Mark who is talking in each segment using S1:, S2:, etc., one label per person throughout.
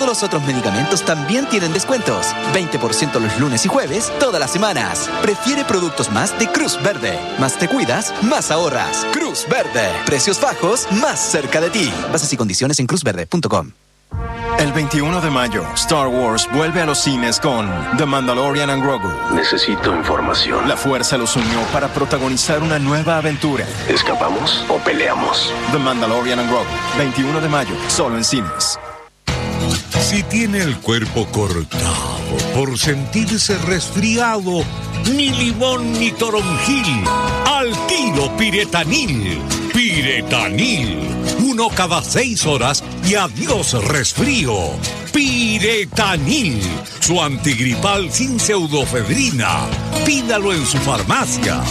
S1: los otros medicamentos también tienen descuentos. 20% los lunes y jueves, todas las semanas. Prefiere productos más de Cruz Verde. Más te cuidas, más ahorras. Cruz Verde. Precios bajos, más cerca de ti. Bases y condiciones en cruzverde.com.
S2: El 21 de mayo, Star Wars vuelve a los cines con The Mandalorian and Grogu.
S3: Necesito información.
S2: La Fuerza los unió para protagonizar una nueva aventura.
S3: ¿Escapamos o peleamos?
S2: The Mandalorian and Grogu, 21 de mayo, solo en cines.
S4: Si tiene el cuerpo cortado por sentirse resfriado, ni limón ni toronjil, al tiro Piretanil. Piretanil, 1 cada 6 horas y adiós resfrío. Piretanil, su antigripal sin pseudofedrina. Pídalo en su farmacia.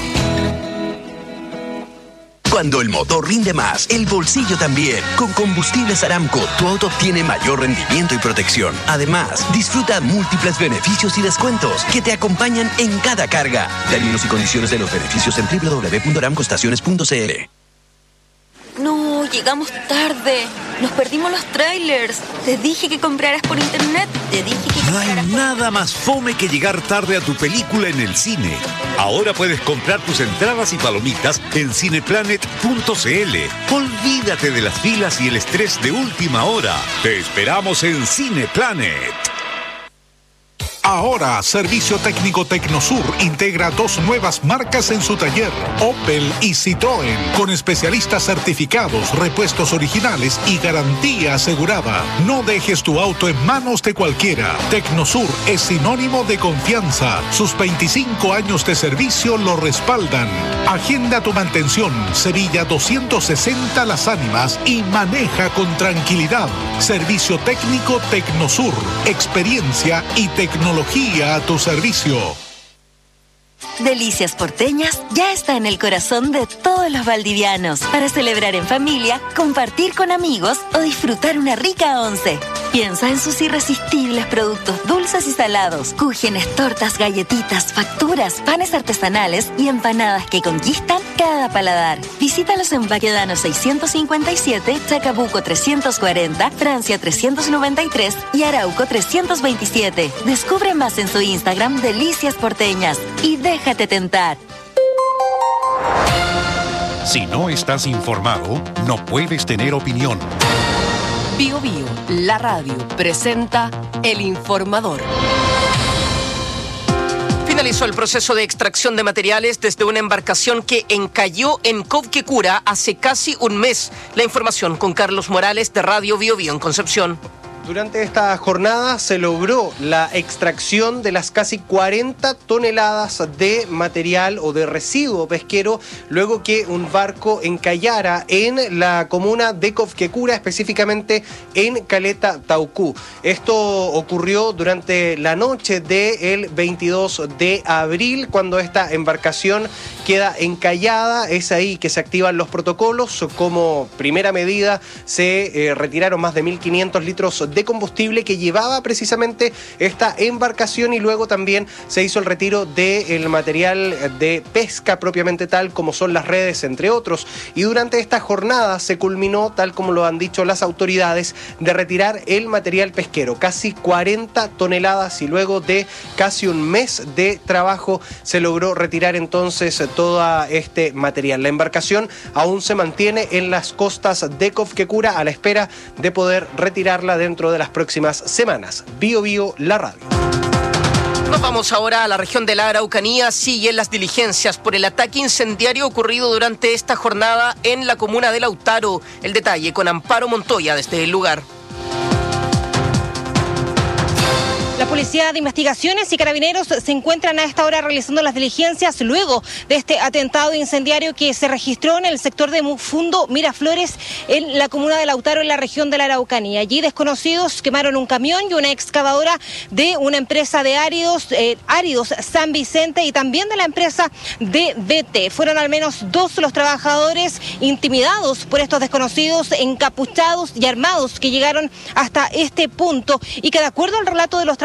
S5: Cuando el motor rinde más, el bolsillo también. Con Combustibles Aramco, tu auto obtiene mayor rendimiento y protección. Además, disfruta múltiples beneficios y descuentos que te acompañan en cada carga. Términos y condiciones de los beneficios en www.aramcoestaciones.cl.
S6: No, llegamos tarde. Nos perdimos los trailers. Te dije que compraras por internet.
S4: No hay nada más fome que llegar tarde a tu película en el cine. Ahora puedes comprar tus entradas y palomitas en cineplanet.cl. Olvídate de las filas y el estrés de última hora. Te esperamos en Cineplanet.
S7: Ahora, Servicio Técnico Tecnosur integra 2 nuevas marcas en su taller, Opel y Citroën, con especialistas certificados, repuestos originales y garantía asegurada. No dejes tu auto en manos de cualquiera. Tecnosur es sinónimo de confianza. Sus 25 años de servicio lo respaldan. Agenda tu mantención, Sevilla 260 Las Ánimas, y maneja con tranquilidad. Servicio Técnico Tecnosur, experiencia y tecnología a tu servicio.
S8: Delicias Porteñas ya está en el corazón de todos los valdivianos para celebrar en familia, compartir con amigos o disfrutar una rica once. Piensa en sus irresistibles productos dulces y salados, cúgenes, tortas, galletitas, facturas, panes artesanales y empanadas que conquistan cada paladar. Visítalos en Baquedano 657, Chacabuco 340, Francia 393 y Arauco 327. Descubre más en su Instagram Delicias Porteñas y déjate tentar.
S9: Si no estás informado, no puedes tener opinión.
S10: Bio Bio, la radio, presenta El Informador. Finalizó el proceso de extracción de materiales desde una embarcación que encalló en Covquecura hace casi un mes. La información con Carlos Morales de Radio Bio Bio en Concepción.
S11: Durante esta jornada se logró la extracción de las casi 40 toneladas de material o de residuo pesquero luego que un barco encallara en la comuna de Covquecura, específicamente en Caleta Taucú. Esto ocurrió durante la noche del 22 de abril, cuando esta embarcación queda encallada. Es ahí que se activan los protocolos. Como primera medida se retiraron más de 1.500 litros de combustible que llevaba precisamente esta embarcación, y luego también se hizo el retiro del material de pesca propiamente tal, como son las redes, entre otros. Y durante esta jornada se culminó, tal como lo han dicho las autoridades, de retirar el material pesquero, casi 40 toneladas, y luego de casi un mes de trabajo se logró retirar entonces todo este material. La embarcación aún se mantiene en las costas de Covquecura a la espera de poder retirarla dentro de las próximas semanas. Bio Bio, la radio.
S10: Nos vamos ahora a la región de la Araucanía. Siguen las diligencias por el ataque incendiario ocurrido durante esta jornada en la comuna de Lautaro. El detalle con Amparo Montoya desde el lugar.
S12: La Policía de Investigaciones y Carabineros se encuentran a esta hora realizando las diligencias luego de este atentado incendiario que se registró en el sector de Fundo Miraflores, en la comuna de Lautaro, en la región de la Araucanía. Allí desconocidos quemaron un camión y una excavadora de una empresa de Áridos San Vicente, y también de la empresa de DT. Fueron al menos 2 los trabajadores intimidados por estos desconocidos, encapuchados y armados, que llegaron hasta este punto, y que, de acuerdo al relato de los trabajadores,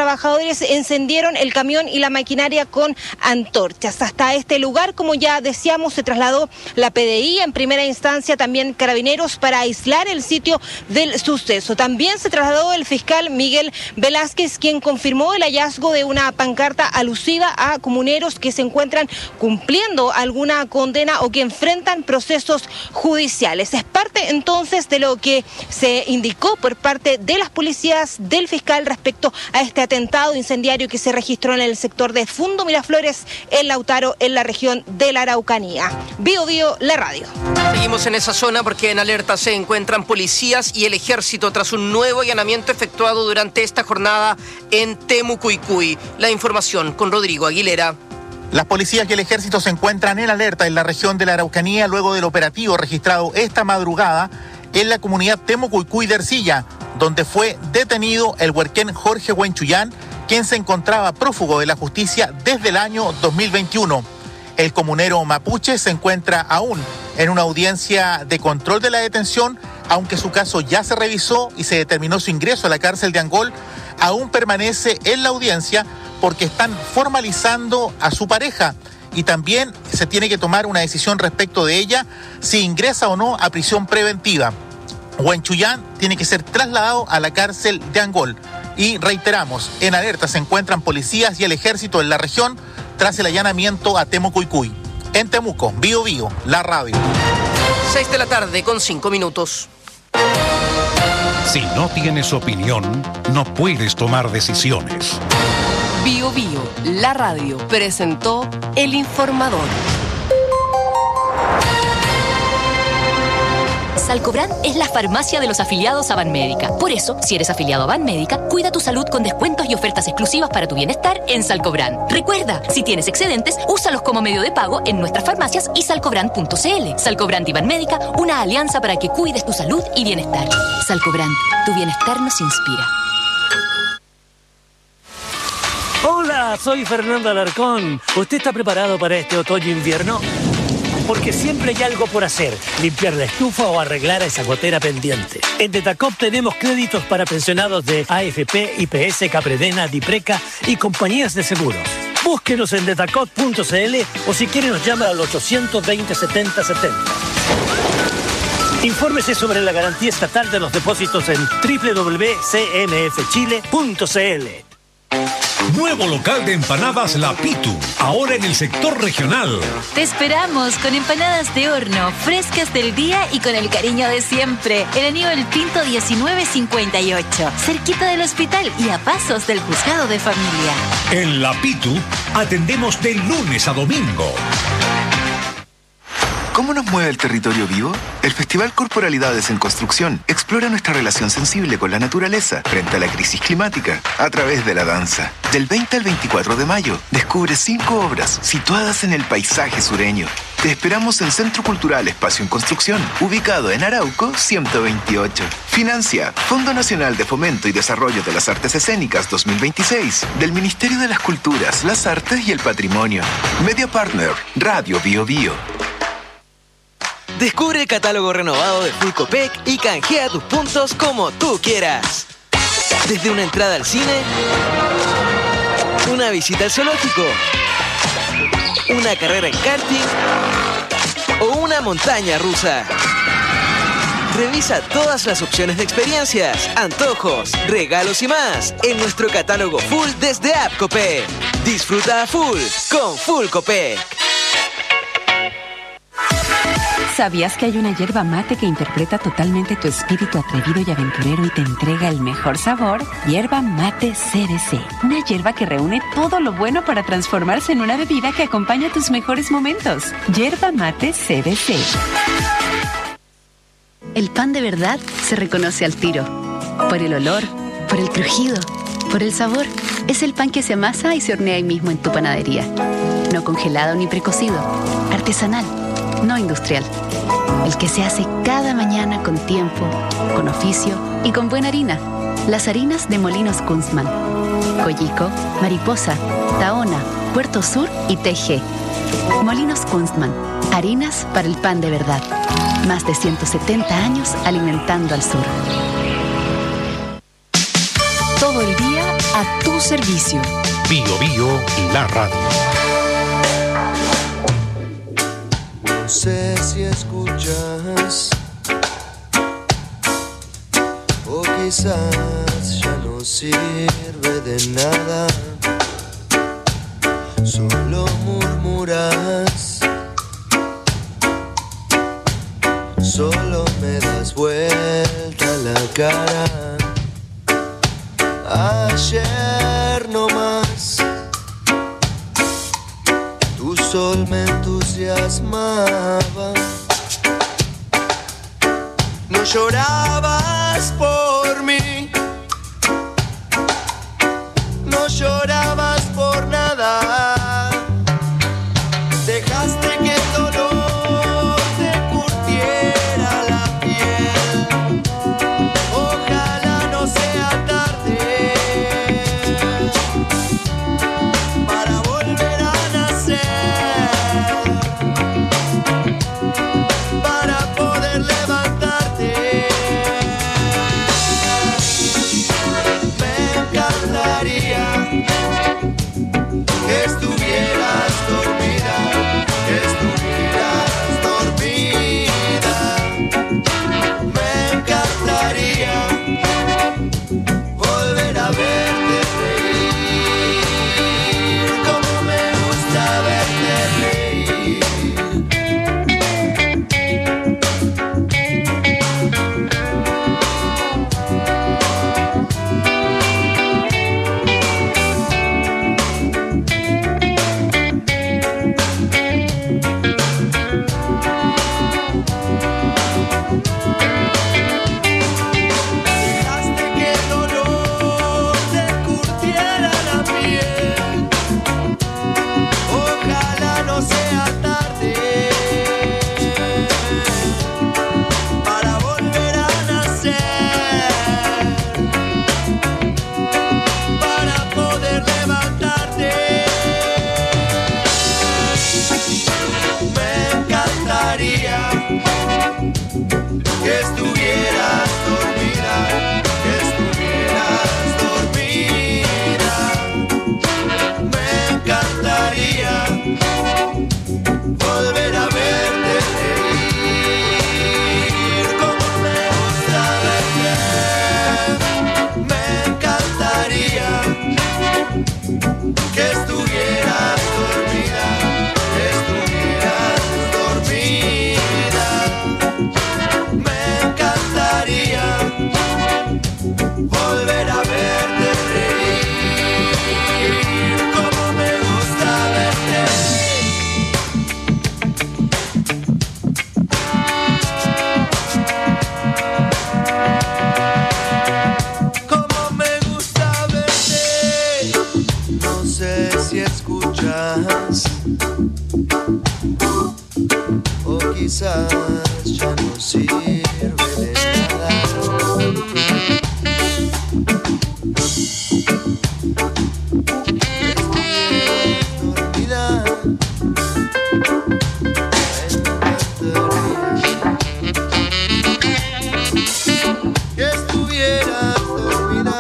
S12: trabajadores encendieron el camión y la maquinaria con antorchas. Hasta este lugar, como ya decíamos, se trasladó la PDI, en primera instancia también Carabineros, para aislar el sitio del suceso. También se trasladó el fiscal Miguel Velázquez, quien confirmó el hallazgo de una pancarta alusiva a comuneros que se encuentran cumpliendo alguna condena o que enfrentan procesos judiciales. Es parte entonces de lo que se indicó por parte de las policías, del fiscal, respecto a este atentado incendiario que se registró en el sector de Fundo Miraflores, en Lautaro, en la región de la Araucanía. Bio Bio, la radio.
S10: Seguimos en esa zona porque en alerta se encuentran policías y el ejército tras un nuevo allanamiento efectuado durante esta jornada en Temucuicui. La información con Rodrigo Aguilera.
S13: Las policías y el ejército se encuentran en alerta en la región de la Araucanía luego del operativo registrado esta madrugada en la comunidad Temucuicui de Ercilla, donde fue detenido el huerquén Jorge Huenchuyán, quien se encontraba prófugo de la justicia desde el año 2021. El comunero mapuche se encuentra aún en una audiencia de control de la detención, aunque su caso ya se revisó y se determinó su ingreso a la cárcel de Angol, aún permanece en la audiencia porque están formalizando a su pareja y también se tiene que tomar una decisión respecto de ella si ingresa o no a prisión preventiva. Huenchuyán tiene que ser trasladado a la cárcel de Angol. Y reiteramos, en alerta se encuentran policías y el ejército en la región tras el allanamiento a Temucuicui. En Temuco, Bio Bio, la radio.
S10: 6 de la tarde con 5 minutos.
S9: Si no tienes opinión, no puedes tomar decisiones.
S14: Bio Bio, la radio, presentó El Informador.
S15: Salcobran es la farmacia de los afiliados a Banmédica. Por eso, si eres afiliado a Banmédica, cuida tu salud con descuentos y ofertas exclusivas para tu bienestar en Salcobran. Recuerda, si tienes excedentes, úsalos como medio de pago en nuestras farmacias y salcobran.cl. Salcobran y Banmédica, una alianza para que cuides tu salud y bienestar. Salcobran, tu bienestar nos inspira.
S16: Hola, soy Fernando Alarcón. ¿Usted está preparado para este otoño-invierno? Porque siempre hay algo por hacer, limpiar la estufa o arreglar esa gotera pendiente. En Detacop tenemos créditos para pensionados de AFP, IPS, Capredena, Dipreca y compañías de seguros. Búsquenos en detacop.cl o si quiere nos llama al 820 70 70. Infórmese sobre la garantía estatal de los depósitos en www.cmfchile.cl.
S4: Nuevo local de empanadas La Pitu, ahora en el sector regional.
S17: Te esperamos con empanadas de horno, frescas del día y con el cariño de siempre. En Aníbal Pinto 1958, cerquita del hospital y a pasos del juzgado de familia.
S4: En La Pitu atendemos de lunes a domingo.
S18: ¿Cómo nos mueve el territorio vivo? El Festival Corporalidades en Construcción explora nuestra relación sensible con la naturaleza frente a la crisis climática a través de la danza. Del 20 al 24 de mayo, descubre 5 obras situadas en el paisaje sureño. Te esperamos en Centro Cultural Espacio en Construcción, ubicado en Arauco 128. Financia Fondo Nacional de Fomento y Desarrollo de las Artes Escénicas 2026 del Ministerio de las Culturas, las Artes y el Patrimonio. Media Partner, Radio Bio Bio.
S1: Descubre el catálogo renovado de Full Copec y canjea tus puntos como tú quieras. Desde una entrada al cine, una visita al zoológico, una carrera en karting o una montaña rusa. Revisa todas las opciones de experiencias, antojos, regalos y más en nuestro catálogo Full desde App Copec. Disfruta a full con Full Copec.
S19: ¿Sabías que hay una yerba mate que interpreta totalmente tu espíritu atrevido y aventurero y te entrega el mejor sabor? Yerba Mate CBC. Una yerba que reúne todo lo bueno para transformarse en una bebida que acompaña tus mejores momentos. Yerba Mate CBC.
S20: El pan de verdad se reconoce al tiro. Por el olor, por el crujido, por el sabor. Es el pan que se amasa y se hornea ahí mismo en tu panadería. No congelado ni precocido. Artesanal. No industrial. El que se hace cada mañana con tiempo, con oficio y con buena harina. Las harinas de Molinos Kunstmann. Coyico, Mariposa, Tahona, Puerto Sur y TG. Molinos Kunstmann. Harinas para el pan de verdad. Más de 170 años alimentando al sur.
S14: Todo el día a tu servicio.
S9: Bio Bio, la radio.
S21: No sé si escuchas o quizás ya no sirve de nada. Solo murmuras, solo me das vuelta la cara. Ayer no más, tu sol me entusiasmaba. No llorabas por mí, no llorabas por nada. Dejaste que el dolor te curtiera la piel. Ojalá no sea tarde para volver a nacer, para poder levantarte. Me encantaría que estuvieras dormida, que estuvieras dormida. Me encantaría volver a verte reír, como me gusta verte reír. Dejaste que el dolor te curtiera la piel. Ojalá no sea tarde para volver a nacer, para poder levantarte. Me encantaría que estuvieras dormida, que estuvieras dormida. Me encantaría volver a verte reír, como me gusta verte. Me encantaría que estuvieras dormida, que estuvieras dormida. Me encantaría volver a verte reír, como me gusta verte. Como me gusta verte. No sé si escuchas o quizás ya no sirve de nada. Dormida, que estuvieras dormida.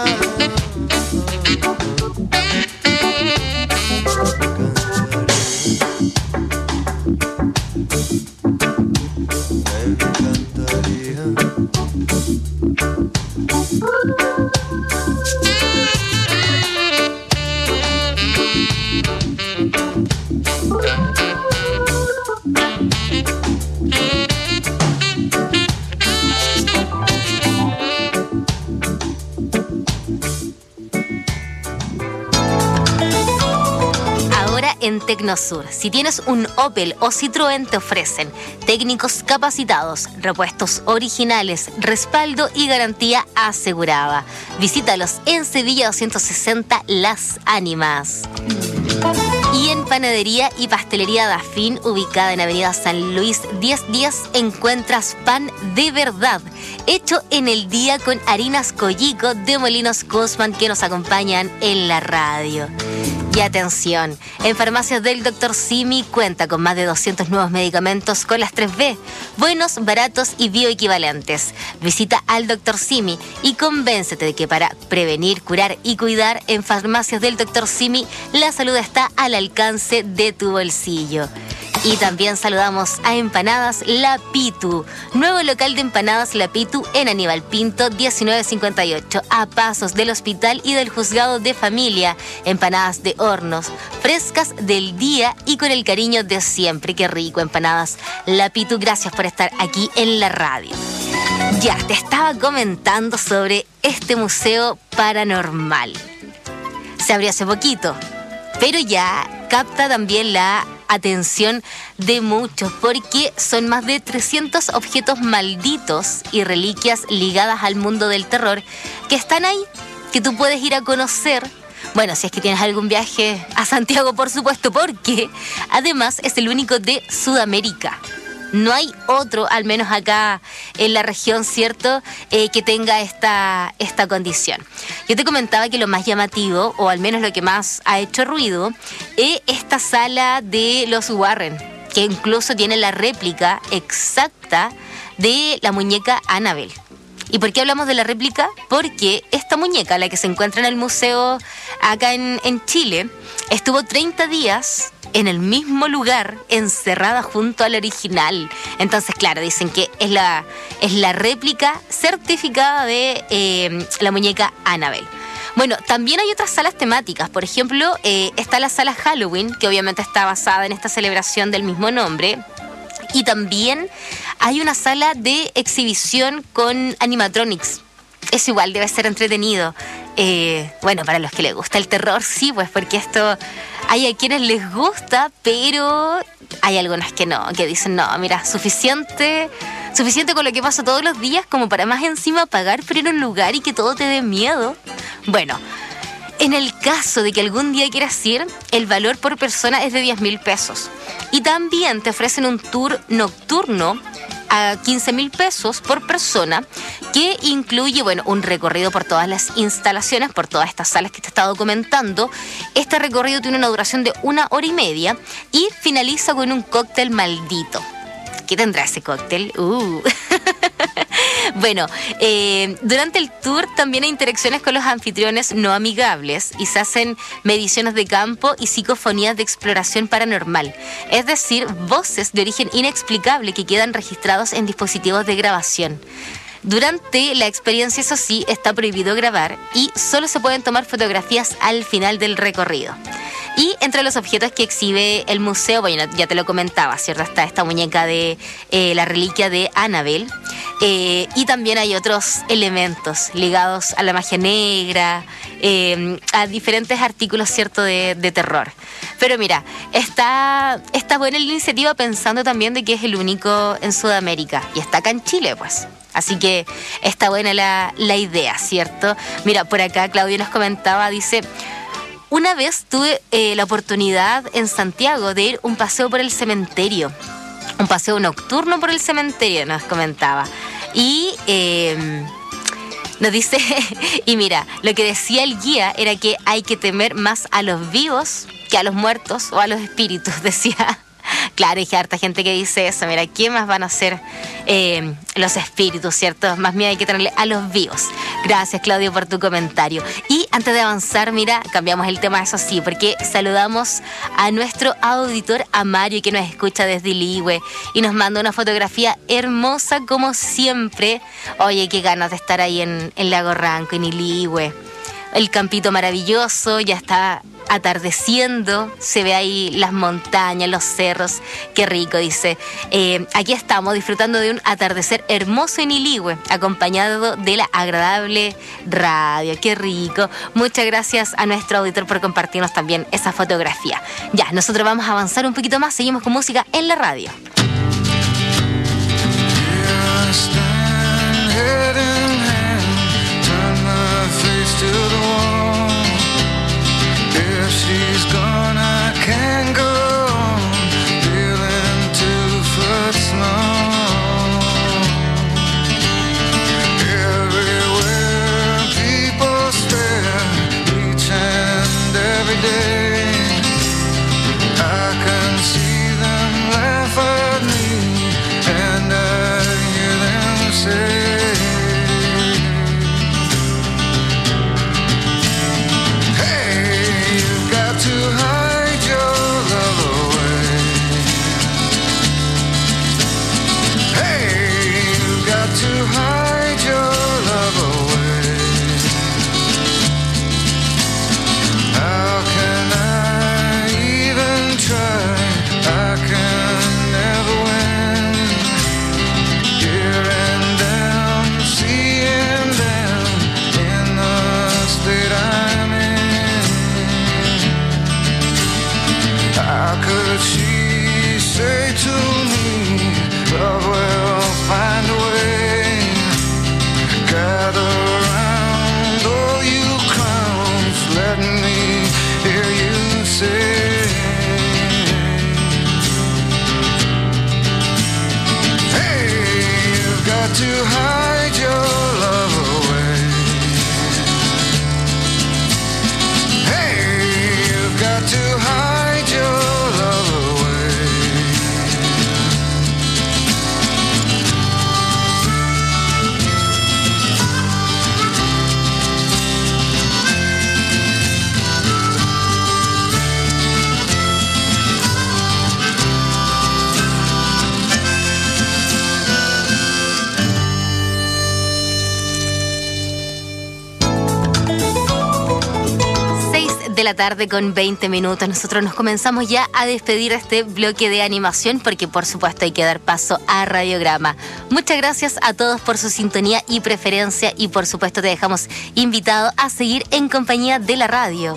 S22: En Tecnosur, si tienes un Opel o Citroën, te ofrecen técnicos capacitados, repuestos originales, respaldo y garantía asegurada. Visítalos en Sevilla 260 Las Ánimas. Y en Panadería y Pastelería Dafín, ubicada en Avenida San Luis 1010, encuentras pan de verdad, hecho en el día con harinas Collico de Molinos Cosman, que nos acompañan en la radio. Y atención, en Farmacias del Dr. Simi cuenta con más de 200 nuevos medicamentos con las 3B, buenos, baratos y bioequivalentes. Visita al Dr. Simi y convéncete de que para prevenir, curar y cuidar en Farmacias del Dr. Simi, la salud está al alcance de tu bolsillo. Y también saludamos a Empanadas La Pitu, nuevo local de Empanadas La Pitu en Aníbal Pinto 1958, a pasos del hospital y del juzgado de familia. Empanadas de hornos, frescas del día y con el cariño de siempre. Qué rico, Empanadas La Pitu, gracias por estar aquí en la radio. Ya, te estaba comentando sobre este museo paranormal. Se abrió hace poquito, pero ya capta también la atención de muchos porque son más de 300 objetos malditos y reliquias ligadas al mundo del terror que están ahí, que tú puedes ir a conocer. Bueno, si es que tienes algún viaje a Santiago, por supuesto, porque además es el único de Sudamérica. No hay otro, al menos acá en la región, ¿cierto?, que tenga esta condición. Yo te comentaba que lo más llamativo, o al menos lo que más ha hecho ruido, es esta sala de los Warren, que incluso tiene la réplica exacta de la muñeca Annabelle. ¿Y por qué hablamos de la réplica? Porque esta muñeca, la que se encuentra en el museo acá en Chile, estuvo 30 días en el mismo lugar, encerrada junto al original. Entonces, claro, dicen que es la réplica certificada de la muñeca Annabelle. Bueno, también hay otras salas temáticas. Por ejemplo, está la sala Halloween, que obviamente está basada en esta celebración del mismo nombre. Y también hay una sala de exhibición con animatronics. Eso igual debe ser entretenido. Bueno, para los que les gusta el terror, sí, pues porque esto hay a quienes les gusta, pero hay algunas que no, que dicen, no, mira, suficiente con lo que pasa todos los días como para más encima pagar por ir a un lugar y que todo te dé miedo. Bueno, en el caso de que algún día quieras ir, el valor por persona es de 10.000 pesos. Y también te ofrecen un tour nocturno a 15.000 pesos por persona, que incluye, bueno, un recorrido por todas las instalaciones, por todas estas salas que te he estado comentando. Este recorrido tiene una duración de 1 hora y media y finaliza con un cóctel maldito. ¿Qué tendrá ese cóctel? Bueno, durante el tour también hay interacciones con los anfitriones no amigables y se hacen mediciones de campo y psicofonías de exploración paranormal, es decir, voces de origen inexplicable que quedan registrados en dispositivos de grabación. Durante la experiencia, eso sí, está prohibido grabar y solo se pueden tomar fotografías al final del recorrido. Y entre los objetos que exhibe el museo, bueno, ya te lo comentaba, ¿cierto? Está esta muñeca de la reliquia de Annabelle. Y también hay otros elementos ligados a la magia negra, a diferentes artículos, ¿cierto?, de terror. Pero mira, está buena la iniciativa pensando también de que es el único en Sudamérica y está acá en Chile, pues. Así que está buena la idea, ¿cierto? Mira, por acá Claudio nos comentaba, dice: una vez tuve la oportunidad en Santiago de ir un paseo por el cementerio. Un paseo nocturno por el cementerio, nos comentaba. Y nos dice, y mira, lo que decía el guía era que hay que temer más a los vivos que a los muertos o a los espíritus, decía. Claro, hay harta gente que dice eso. Mira, ¿qué más van a hacer los espíritus, cierto? Más miedo hay que tenerle a los vivos. Gracias, Claudio, por tu comentario. Y antes de avanzar, mira, cambiamos el tema, eso sí, porque saludamos a nuestro auditor, a Mario, que nos escucha desde Iligüe y nos manda una fotografía hermosa como siempre. Oye, qué ganas de estar ahí en Lago Ranco, en Iligüe. El campito maravilloso, ya está atardeciendo, se ve ahí las montañas, los cerros, qué rico, dice. Aquí estamos disfrutando de un atardecer hermoso en Iligüe, acompañado de la agradable radio, qué rico. Muchas gracias a nuestro auditor por compartirnos también esa fotografía. Ya, nosotros vamos a avanzar un poquito más, seguimos con música en la radio.
S21: She's gone, I can't go on, feeling 2 foot small. Everywhere people stare, each and every day.
S22: de la tarde con 20 minutos. Nosotros nos comenzamos ya a despedir de este bloque de animación porque por supuesto hay que dar paso a Radiograma. Muchas gracias a todos por su sintonía y preferencia y por supuesto te dejamos invitado a seguir en compañía de la radio.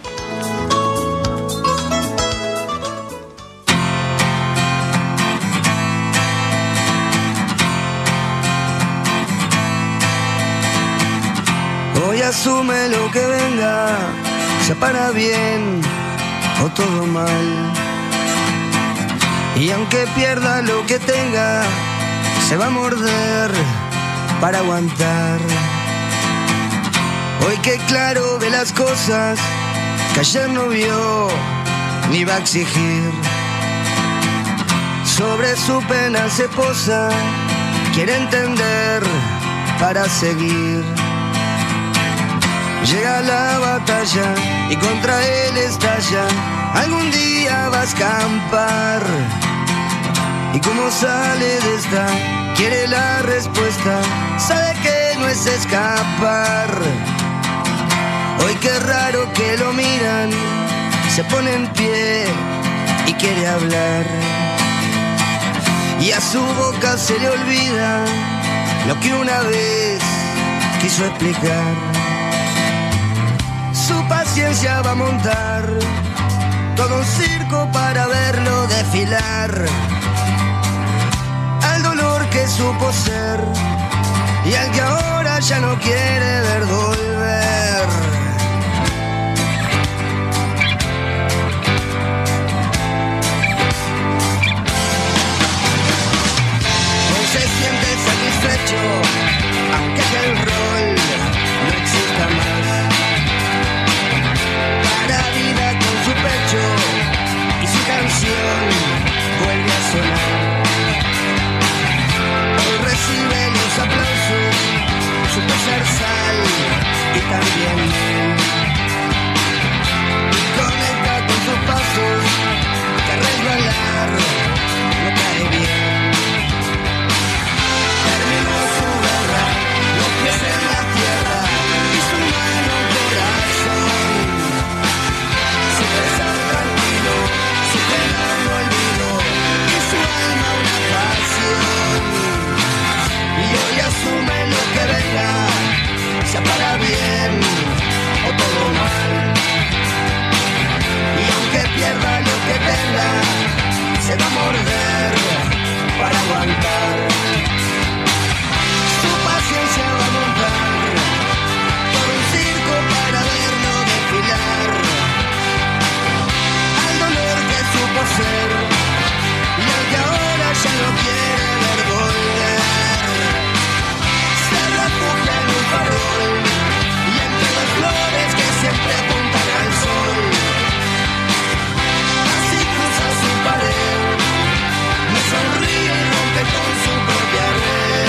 S2: Hoy asume lo que venga, sea para bien o todo mal. Y aunque pierda lo que tenga, se va a morder para aguantar. Hoy que claro ve las cosas que ayer no vio ni va a exigir. Sobre su pena se posa, quiere entender para seguir. Llega la batalla y contra él estalla. Algún día va a escampar. Y como sale de esta, quiere la respuesta. Sabe que no es escapar. Hoy qué raro que lo miran. Se pone en pie y quiere hablar. Y a su boca se le olvida lo que una vez quiso explicar. Su paciencia va a montar todo un circo para verlo desfilar. Al dolor que supo ser y al que ahora ya no quiere ver volver. Hoy se siente satisfecho, aunque el rol no exista más. Y su canción vuelve a sonar. Hoy recibe los aplausos, su pesar sal y también y conecta con sus pasos, que resbalar no cae bien. Terminó su guerra, los pies en la tierra y su mano corazón. Su pesar tranquilo, su pena no olvido y su alma una pasión. Y hoy asume lo que venga, sea para bien o todo mal. Y aunque pierda lo que tenga, se va a morder para aguantar. Su paciencia va a montar por un circo para verlo desfilar. Supo ser y al que ahora ya no quiere ver volver. Se refugia en un farol y entre las flores que siempre apuntan al sol. Así cruza su pared, me sonríe y rompe con su propia red.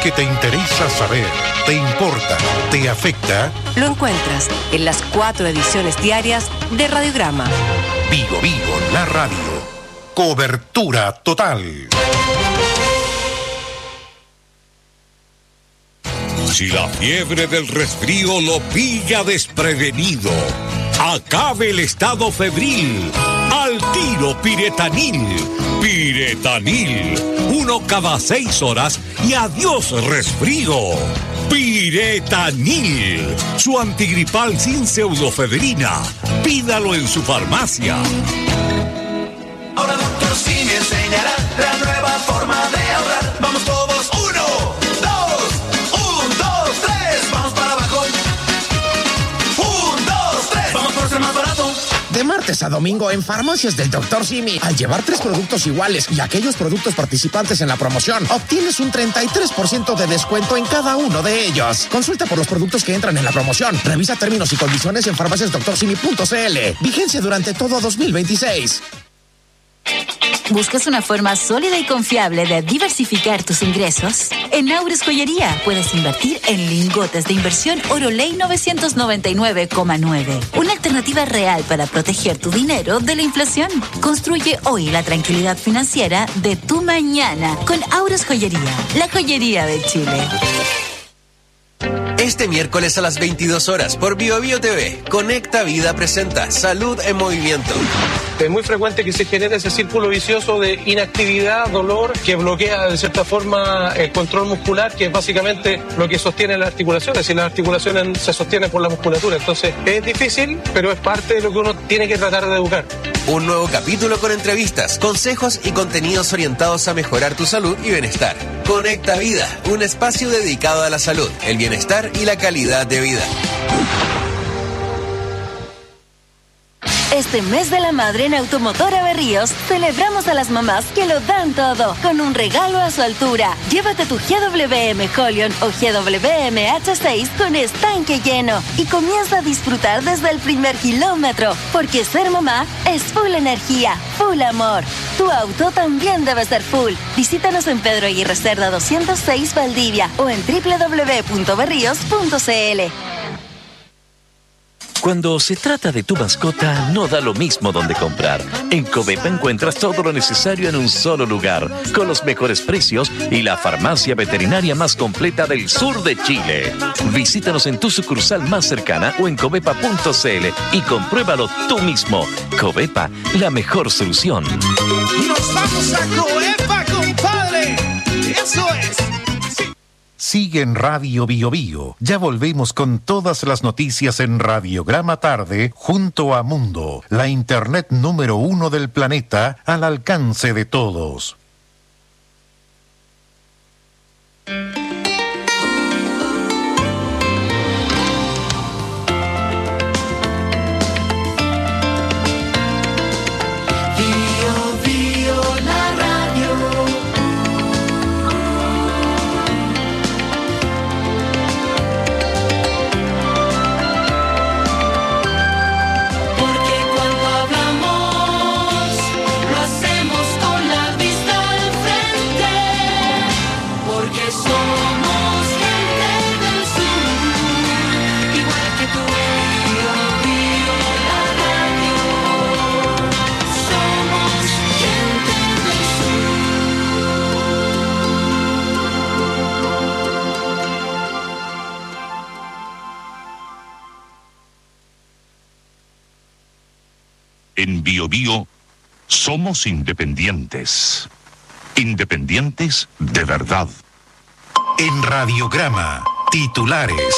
S9: que te interesa saber, te importa, te afecta,
S14: Lo encuentras en las 4 ediciones diarias de Radiograma.
S9: Vigo Vigo, la radio. Cobertura total.
S4: Si la fiebre del resfrío lo pilla desprevenido, acabe el estado febril. Al tiro Piretanil. Piretanil. 1 cada 6 horas y adiós resfrío. Piretanil. Su antigripal sin pseudofebrina. Pídalo en su farmacia.
S21: Ahora Dr. Simi enseñará la nueva forma de ahorrar. Vamos todos, 1, 2, 3, vamos para abajo. 1, 2, 3, vamos por ser más barato.
S3: De martes a domingo en Farmacias del Dr. Simi, al llevar 3 productos iguales y aquellos productos participantes en la promoción, obtienes un 33% de descuento en cada uno de ellos. Consulta por los productos que entran en la promoción. Revisa términos y condiciones en farmaciasdoctorsimi.cl. Vigencia durante todo 2026.
S17: ¿Buscas una forma sólida y confiable de diversificar tus ingresos? En Aures Joyería puedes invertir en lingotes de inversión Oroley 999,9. Una alternativa real para proteger tu dinero de la inflación. Construye hoy la tranquilidad financiera de tu mañana con Aures Joyería, la joyería de Chile.
S1: Este miércoles a las 22 horas por Bio Bio TV, Conecta Vida presenta Salud en Movimiento.
S5: Es muy frecuente que se genere ese círculo vicioso de inactividad, dolor, que bloquea de cierta forma el control muscular, que es básicamente lo que sostiene las articulaciones, y las articulaciones se sostienen por la musculatura. Entonces es difícil, pero es parte de lo que uno tiene que tratar de educar.
S1: Un nuevo capítulo con entrevistas, consejos y contenidos orientados a mejorar tu salud y bienestar. Conecta Vida, un espacio dedicado a la salud, el bienestar y la calidad de vida.
S8: Este mes de la madre en Automotora Berríos celebramos a las mamás que lo dan todo con un regalo a su altura. Llévate tu GWM Holion o GWM H6 con estanque lleno y comienza a disfrutar desde el primer kilómetro, porque ser mamá es full energía, full amor. Tu auto también debe ser full. Visítanos en Pedro Aguirre Cerda 206 Valdivia o en www.berrios.cl.
S23: Cuando se trata de tu mascota, no da lo mismo donde comprar. En Covepa encuentras todo lo necesario en un solo lugar, con los mejores precios y la farmacia veterinaria más completa del sur de Chile. Visítanos en tu sucursal más cercana o en covepa.cl y compruébalo tú mismo. Covepa, la mejor solución.
S21: ¡Nos vamos a Covepa, compadre! ¡Eso es!
S9: Sigue en Radio Bio Bio. Ya volvemos con todas las noticias en Radiograma Tarde junto a Mundo, la internet número 1 del planeta al alcance de todos.
S24: En Bio Bio somos independientes. Independientes de verdad.
S9: En Radiograma, titulares.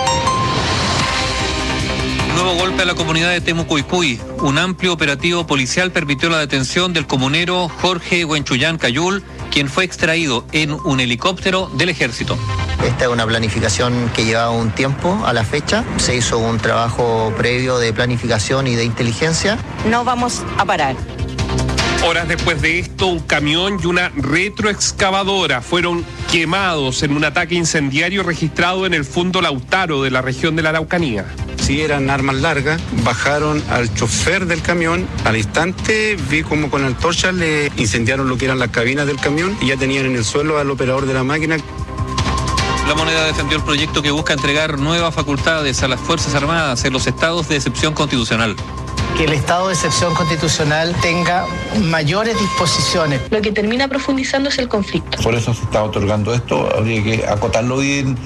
S25: Nuevo golpe a la comunidad de Temucuicui. Un amplio operativo policial permitió la detención del comunero Jorge Huenchuyán Cayul, quien fue extraído en un helicóptero del ejército.
S26: Esta es una planificación que llevaba un tiempo a la fecha. Se hizo un trabajo previo de planificación y de inteligencia.
S27: No vamos a parar.
S28: Horas después de esto, un camión y una retroexcavadora fueron quemados en un ataque incendiario registrado en el Fundo Lautaro de la región de la Araucanía.
S29: Sí, eran armas largas, bajaron al chofer del camión, al instante vi como con antorchas le incendiaron lo que eran las cabinas del camión y ya tenían en el suelo al operador de la máquina.
S25: La Moneda defendió el proyecto que busca entregar nuevas facultades a las Fuerzas Armadas en los estados de excepción constitucional.
S6: Que el estado de excepción constitucional tenga mayores disposiciones.
S7: Lo que termina profundizando es el conflicto.
S10: Por eso se está otorgando esto, habría que acotarlo bien.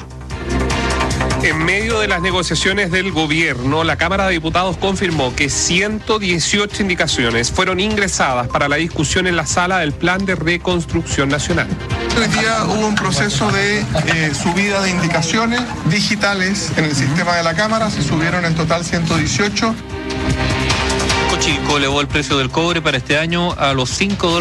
S28: En medio de las negociaciones del gobierno, la Cámara de Diputados confirmó que 118 indicaciones fueron ingresadas para la discusión en la sala del Plan de Reconstrucción Nacional.
S11: Hoy día hubo un proceso de subida de indicaciones digitales en el sistema de la Cámara, se subieron en total 118.
S25: Cochico elevó el precio del cobre para este año a los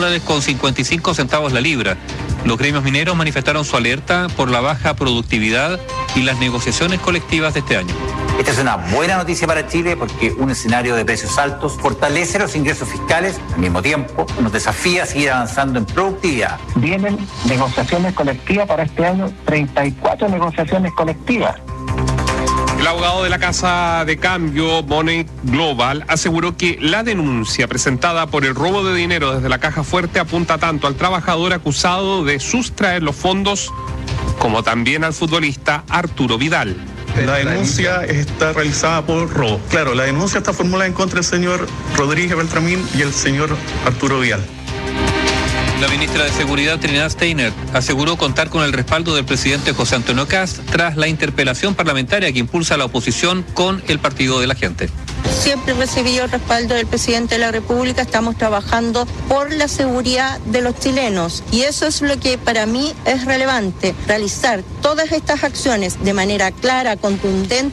S25: $5.55 la libra. Los gremios mineros manifestaron su alerta por la baja productividad y las negociaciones colectivas de este año.
S12: Esta es una buena noticia para Chile porque un escenario de precios altos fortalece los ingresos fiscales, al mismo tiempo nos desafía a seguir avanzando en productividad.
S13: Vienen negociaciones colectivas para este año, 34 negociaciones colectivas.
S28: El abogado de la casa de cambio Money Global aseguró que la denuncia presentada por el robo de dinero desde la Caja Fuerte apunta tanto al trabajador acusado de sustraer los fondos como también al futbolista Arturo Vidal.
S11: La denuncia está realizada por robo. Claro, la denuncia está formulada en contra del señor Rodríguez Beltramín y el señor Arturo Vidal.
S25: La ministra de Seguridad, Trinidad Steiner, aseguró contar con el respaldo del presidente José Antonio Kast tras la interpelación parlamentaria que impulsa la oposición con el Partido de la Gente.
S7: Siempre recibió el respaldo del presidente de la República, estamos trabajando por la seguridad de los chilenos y eso es lo que para mí es relevante, realizar todas estas acciones de manera clara, contundente.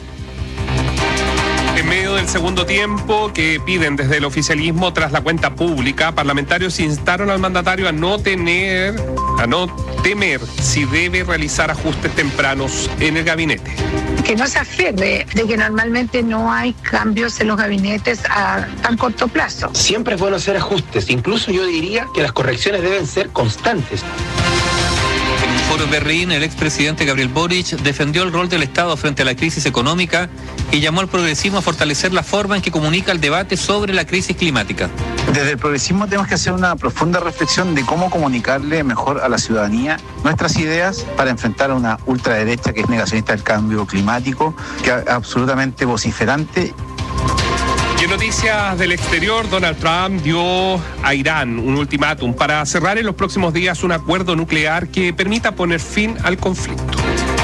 S28: En medio del segundo tiempo que piden desde el oficialismo tras la cuenta pública, parlamentarios instaron al mandatario a no temer si debe realizar ajustes tempranos en el gabinete.
S15: Que no se aferre de que normalmente no hay cambios en los gabinetes a tan corto plazo.
S16: Siempre es bueno hacer ajustes, incluso yo diría que las correcciones deben ser constantes.
S25: En un foro en Berlín, el expresidente Gabriel Boric defendió el rol del Estado frente a la crisis económica y llamó al progresismo a fortalecer la forma en que comunica el debate sobre la crisis climática.
S27: Desde el progresismo tenemos que hacer una profunda reflexión de cómo comunicarle mejor a la ciudadanía nuestras ideas para enfrentar a una ultraderecha que es negacionista del cambio climático, que es absolutamente vociferante.
S28: Y en noticias del exterior, Donald Trump dio a Irán un ultimátum para cerrar en los próximos días un acuerdo nuclear que permita poner fin al conflicto.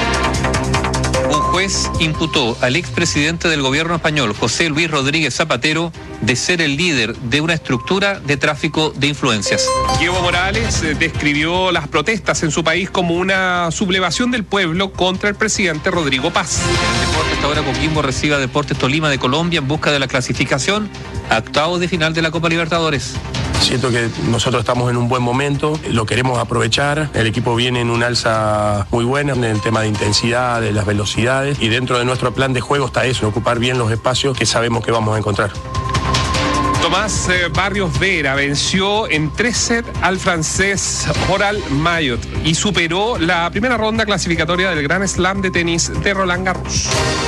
S28: Un juez imputó al expresidente del gobierno español, José Luis Rodríguez Zapatero, de ser el líder de una estructura de tráfico de influencias. Evo Morales describió las protestas en su país como una sublevación del pueblo contra el presidente Rodrigo Paz. En el deporte, hasta ahora Coquimbo recibe a Deportes Tolima de Colombia en busca de la clasificación a octavos de final de la Copa Libertadores.
S30: Siento que nosotros estamos en un buen momento, lo queremos aprovechar, el equipo viene en un alza muy buena en el tema de intensidad, de las velocidades y dentro de nuestro plan de juego está eso, ocupar bien los espacios que sabemos que vamos a encontrar.
S28: Tomás Barrios Vera venció en 3 sets al francés Oral Mayot y superó la primera ronda clasificatoria del Grand Slam de tenis de Roland Garros.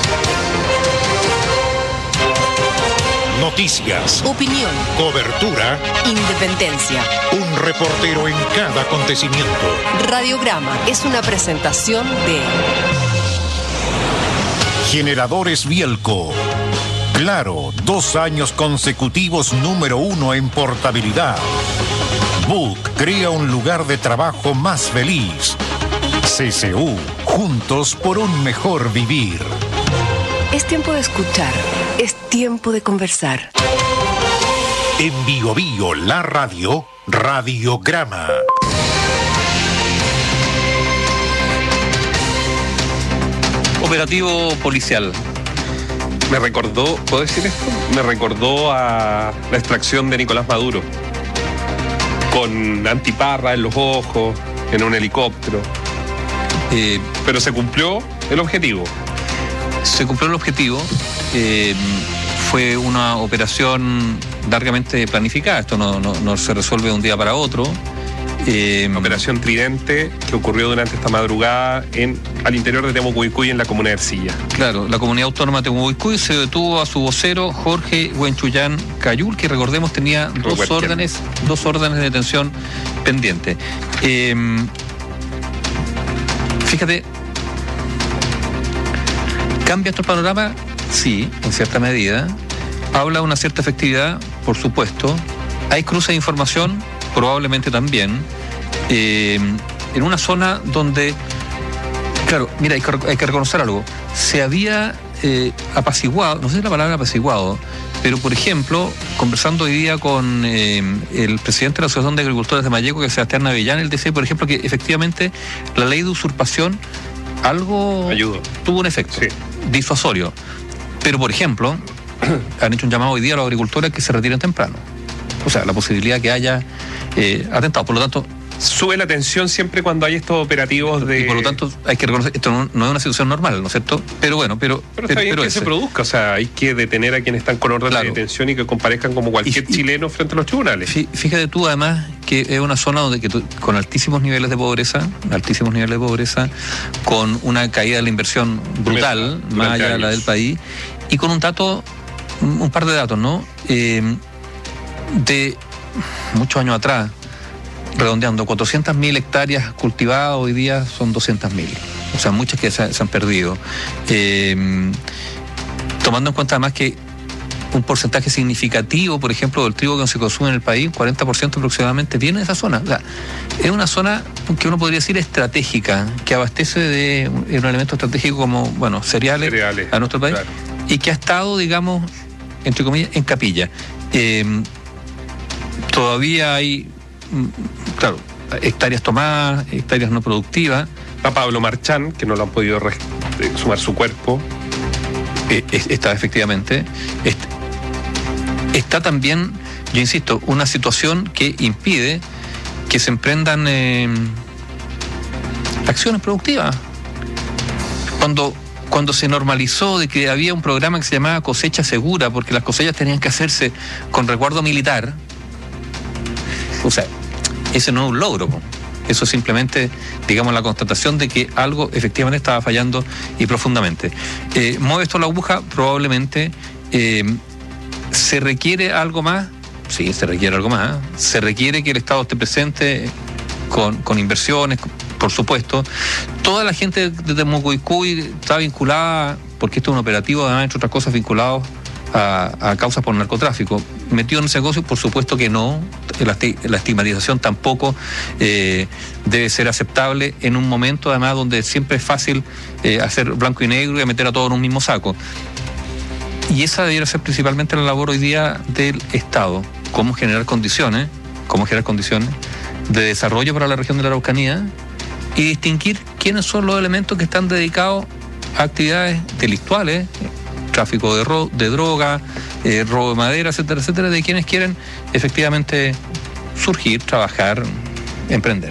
S9: Noticias,
S14: opinión,
S9: cobertura,
S14: independencia.
S9: Un reportero en cada acontecimiento.
S14: Radiograma es una presentación de
S9: Generadores Bielco. Claro, 2 años consecutivos número 1 en portabilidad. Book crea un lugar de trabajo más feliz. CCU, juntos por un mejor vivir.
S14: Es tiempo de escuchar, es tiempo de conversar.
S9: En Bio Bio, la radio, Radiograma.
S25: Operativo policial. Me recordó, ¿puedo decir esto? Me recordó a la extracción de Nicolás Maduro. Con antiparra en los ojos, en un helicóptero. Pero se cumplió el objetivo. Se cumplió el objetivo. Fue una operación largamente planificada. Esto no se resuelve de un día para otro. Operación Tridente que ocurrió durante esta madrugada al interior de Temucuicui, en la comuna de Ercilla. Claro, la comunidad autónoma de Temucuicui se detuvo a su vocero Jorge Huenchuyán Cayul, que recordemos tenía dos órdenes de detención pendientes. Fíjate, ¿Cambia esto el panorama? Sí, en cierta medida. ¿Habla de una cierta efectividad? Por supuesto. ¿Hay cruce de información? Probablemente también. En una zona donde, claro, mira, hay que reconocer algo. Se había apaciguado, no sé si la palabra apaciguado, pero por ejemplo, conversando hoy día con el presidente de la Asociación de Agricultores de Malleco, que es Sebastián Navellán, él decía, por ejemplo, que efectivamente la ley de usurpación algo tuvo un efecto disuasorio. Pero, por ejemplo, han hecho un llamado hoy día a los agricultores que se retiren temprano. O sea, la posibilidad que haya atentados. Por lo tanto,
S28: sube la tensión siempre cuando hay estos operativos de...
S25: Y por lo tanto, hay que reconocer, esto no es una situación normal, ¿no es cierto? Pero bueno, pero
S28: está bien que se produzca, o sea, hay que detener a quienes están con orden de detención y que comparezcan como cualquier chileno frente a los tribunales.
S25: Fíjate tú, además, que es una zona donde con altísimos niveles de pobreza, con una caída de la inversión brutal, más allá de la del país, y con un par de datos, ¿no? De muchos años atrás, redondeando, 400.000 hectáreas cultivadas, hoy día son 200.000. O sea, muchas que se han perdido. Tomando en cuenta además que un porcentaje significativo, por ejemplo, del trigo que se consume en el país, 40% aproximadamente, viene de esa zona. O sea, es una zona que uno podría decir estratégica, que abastece de un elemento estratégico como, bueno, cereales a nuestro país, y que ha estado, digamos, entre comillas, en capilla. Todavía hay, claro, hectáreas tomadas, hectáreas no productivas.
S28: Está Pablo Marchán, que no lo han podido sumar su cuerpo.
S25: Está efectivamente. Está también, yo insisto, una situación que impide que se emprendan acciones productivas. Cuando se normalizó de que había un programa que se llamaba cosecha segura, porque las cosechas tenían que hacerse con resguardo militar, o sea, ese no es un logro, eso es simplemente, digamos, la constatación de que algo efectivamente estaba fallando y profundamente. ¿Mueve esto la aguja? Probablemente. ¿Se requiere algo más? Sí, se requiere algo más. Se requiere que el Estado esté presente con inversiones, por supuesto. Toda la gente de Temucuicui está vinculada, porque esto es un operativo, además, entre otras cosas, vinculado a causas por narcotráfico. ¿Metido en ese negocio? Por supuesto que no. La estigmatización tampoco debe ser aceptable en un momento, además, donde siempre es fácil hacer blanco y negro y meter a todos en un mismo saco. Y esa debería ser principalmente la labor hoy día del Estado. Cómo generar condiciones de desarrollo para la región de la Araucanía y distinguir quiénes son los elementos que están dedicados a actividades delictuales, tráfico de droga, robo de madera, etcétera, etcétera, de quienes quieren efectivamente surgir, trabajar, emprender.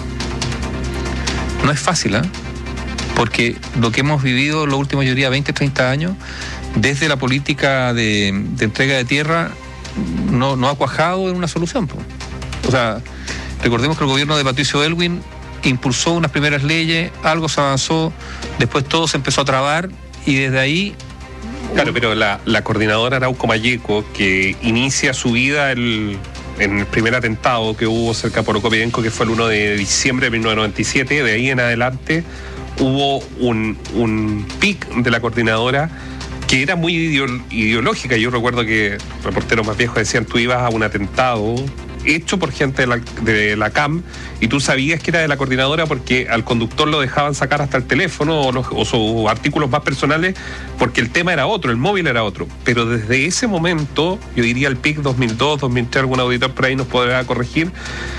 S25: No es fácil, porque lo que hemos vivido en los últimos, yo diría, 20, 30 años, desde la política de entrega de tierra, no ha cuajado en una solución. O sea, recordemos que el gobierno de Patricio Aylwin impulsó unas primeras leyes, algo se avanzó, después todo se empezó a trabar y desde ahí...
S28: Claro, pero la coordinadora Arauco Malleco, que inicia su vida en el primer atentado que hubo cerca de Porocopidenco, que fue el 1 de diciembre de 1997, de ahí en adelante hubo un pic de la coordinadora que era muy ideológica. Yo recuerdo que reporteros más viejos decían, tú ibas a un atentado hecho por gente de la CAM y tú sabías que era de la coordinadora porque al conductor lo dejaban sacar hasta el teléfono o sus artículos más personales porque el tema era otro, el móvil era otro. Pero desde ese momento, yo diría el PIC 2002, 2003, algún auditor por ahí nos podrá corregir,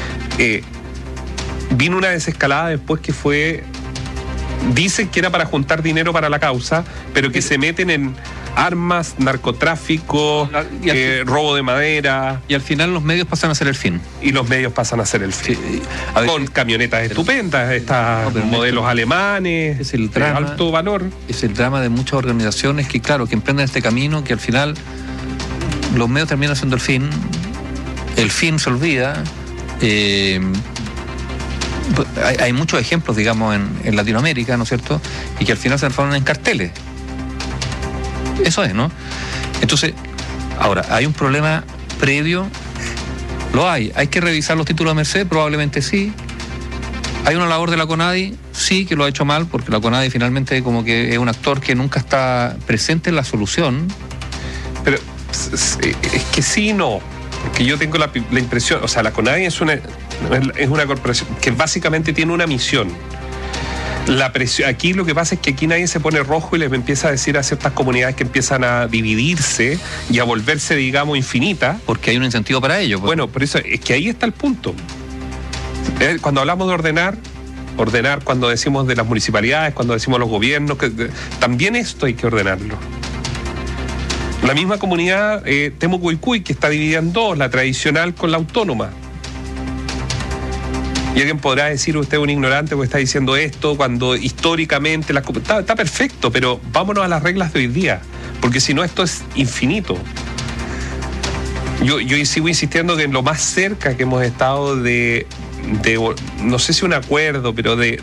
S28: vino una desescalada después que fue... Dicen que era para juntar dinero para la causa, pero que se meten en armas, narcotráfico, robo de madera.
S25: Y al final los medios pasan a ser el fin.
S28: Y los medios pasan a ser el fin. Sí, con camionetas estupendas, estos modelos alemanes,
S25: es el drama,
S28: de alto valor.
S25: Es el drama de muchas organizaciones que, claro, que emprenden este camino, que al final los medios terminan siendo el fin. El fin se olvida. Hay muchos ejemplos, digamos, en Latinoamérica, ¿no es cierto? Y que al final se transforman en carteles. Eso es, ¿no? Entonces, ahora, ¿hay un problema previo? Lo hay. ¿Hay que revisar los títulos de Merced? Probablemente sí. ¿Hay una labor de la CONADI? Sí, que lo ha hecho mal, porque la CONADI finalmente como que es un actor que nunca está presente en la solución.
S28: Pero es que sí y no, porque yo tengo la impresión, o sea, la CONADI es una corporación que básicamente tiene una misión. La presión, aquí lo que pasa es que aquí nadie se pone rojo y les empieza a decir a ciertas comunidades que empiezan a dividirse y a volverse, digamos, infinitas.
S25: Porque hay un incentivo para ello.
S28: Bueno, por eso es que ahí está el punto. Cuando hablamos de ordenar, cuando decimos de las municipalidades, cuando decimos los gobiernos, también esto hay que ordenarlo. La misma comunidad Temucuicui, que está dividida en dos, la tradicional con la autónoma. Y alguien podrá decir, usted es un ignorante porque está diciendo esto, cuando históricamente está perfecto, pero vámonos a las reglas de hoy día, porque si no esto es infinito. Yo sigo insistiendo que en lo más cerca que hemos estado de no sé si un acuerdo, pero de